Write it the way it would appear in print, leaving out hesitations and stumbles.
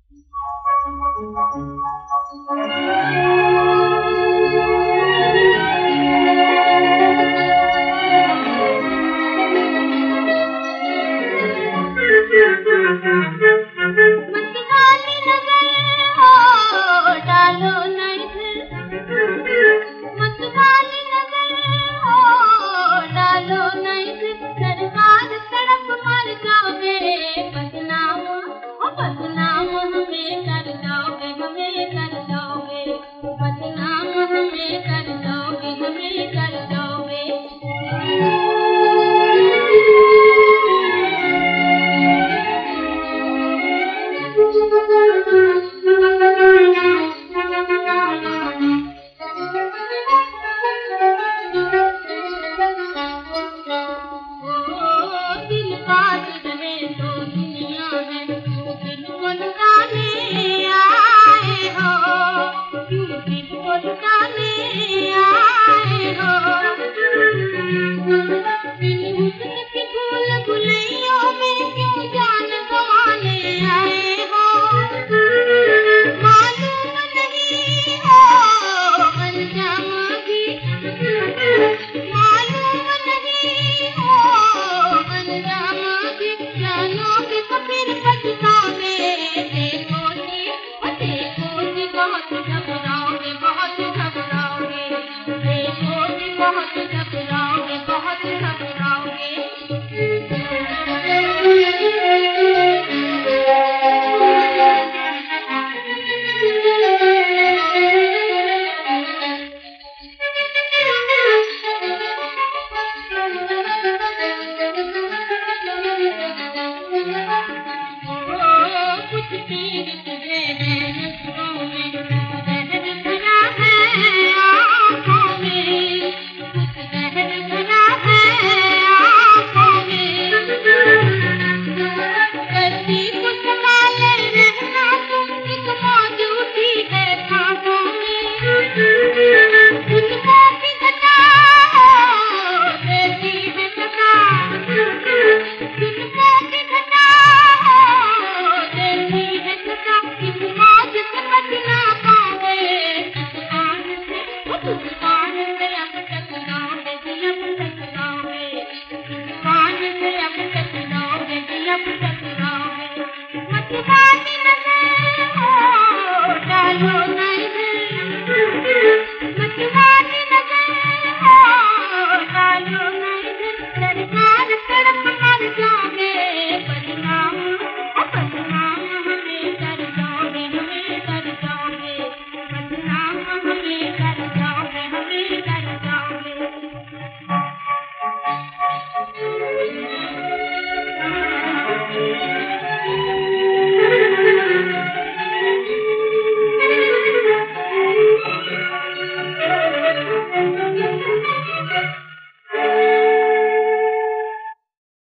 मतवाली नजर हो डालो नहीं मतवाली नजर हो डालो नहीं सरकार तड़प मर जाओगे बदनाम हमें कर दोगे बदनाम हमें कर दोगे दिल बात रहे तो दुनिया है दिल को लुटाने आए हो दिल को लुटाने आए हो इन हुस्न की भूल भुलैयों में क्यों जान गंवाने आए हो मालूम नहीं हो अंजाम भी मालूम नहीं हो अंजाम भी जानोगे तो फिर पछताओगे देखोगे बहुत घबराओगे देखोगे बहुत घबराओगे कुछ तीर